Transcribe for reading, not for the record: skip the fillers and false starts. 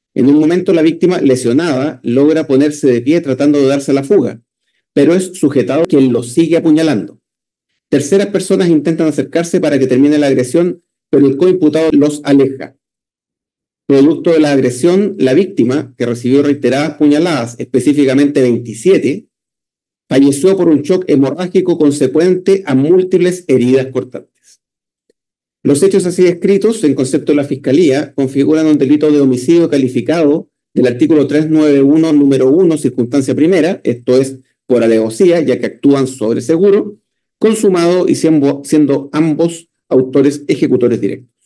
En un momento la víctima, lesionada, logra ponerse de pie tratando de darse a la fuga, pero es sujetado quien lo sigue apuñalando. Terceras personas intentan acercarse para que termine la agresión, pero el coimputado los aleja. Producto de la agresión, la víctima, que recibió reiteradas puñaladas, específicamente 27, falleció por un shock hemorrágico consecuente a múltiples heridas cortantes. Los hechos así descritos, en concepto de la Fiscalía, configuran un delito de homicidio calificado del artículo 391, número 1, circunstancia primera, esto es, por alevosía, ya que actúan sobre seguro, consumado y siendo ambos autores ejecutores directos.